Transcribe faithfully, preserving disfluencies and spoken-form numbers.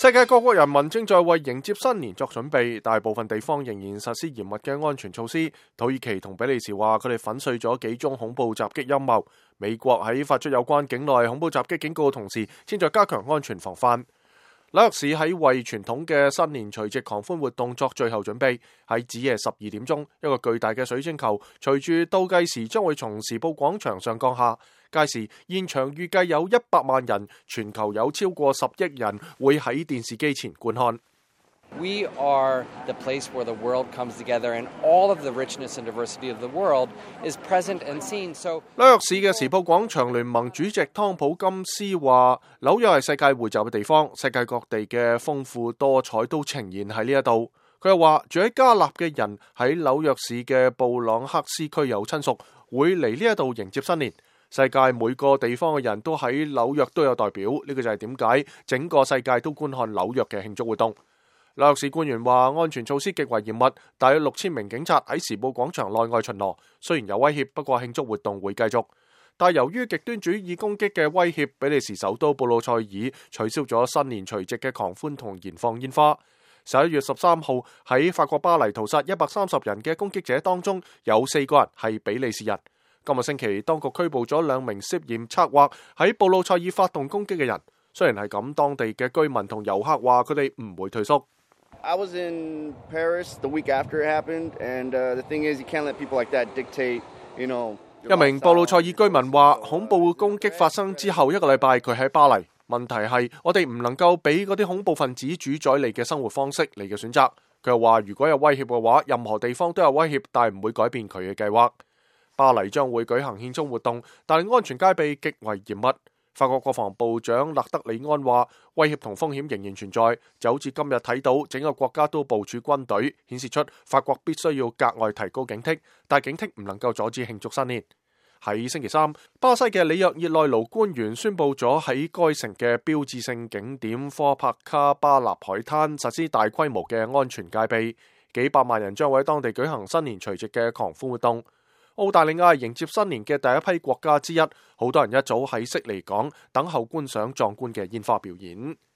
世界各國人民正在為迎接新年作準備，大部分地方仍然實施嚴密嘅安全措施。土耳其同比利時話佢哋粉碎咗幾宗恐怖襲擊陰謀。美國喺發出有關境內恐怖襲擊警告嘅同時，正在加強安全防範。紐約市喺為傳統嘅新年除夕狂歡活動作最後準備。喺子夜十二點鐘，一個巨大嘅水晶球隨住倒計時將會從時報廣場上降下。屆時現場預計有一百萬人，全球有超過十億人會喺電視機前觀看。 We are the place where the world comes together and all of the richness and diversity of the world is present and seen. So 紐約市嘅時報廣場聯盟主席湯普金斯話：紐約係世界匯集嘅地方，世界各地嘅豐富多彩都呈現喺呢一度。佢又話住喺加納嘅人喺紐約市嘅布朗克斯區有親屬，會嚟呢一度迎接新年。世界每個地方嘅人都喺紐約都有代表，呢個就係點解整個世界都觀看紐約嘅慶祝活動。紐約市官員話安全措施極為嚴密，大約六千名警察喺時報廣場內外巡邏，雖然有威脅，不過慶祝活動會繼續。但由於極端主義攻擊嘅威脅，比利時首都布魯塞爾取消咗新年除夕嘅狂歡同燃放煙花。十一月十三號喺法國巴黎屠殺一百三十人嘅攻擊者當中，有四個人係比利時人。今個星期，當局拘捕咗兩名涉嫌策劃喺布魯塞爾發動攻擊嘅人。雖然係咁，當地嘅居民同遊客話佢哋唔會退縮。 I was in Paris the week after it happened, and the thing is, you can't let people like that dictate, you know. 一名布魯塞爾居民話，恐怖攻擊發生之後一個禮拜，佢喺巴黎。問題係我哋唔能夠俾嗰啲恐怖分子主宰你嘅生活方式，你嘅選擇。佢又話，如果有威脅嘅話，任何地方都有威脅，但係唔會改變佢嘅計劃。巴黎將會舉行獻鐘活動，但係安全戒備極為嚴密。法國國防部長勒德里安話，威脅同風險仍然存在，就好似今日睇到整個國家都部署軍隊，顯示出法國必須要格外提高警惕，但警惕唔能夠阻止慶祝新年。喺星期三，巴西嘅里約熱內盧官員宣布咗喺該城嘅標誌性景點科帕卡巴納海灘實施大規模嘅安全戒備，幾百萬人將會喺當地舉行新年除夕嘅狂歡活動。澳大利亞係迎接新年嘅第一批國家之一，好多人一早喺悉尼港等候觀賞壯觀嘅煙花表演。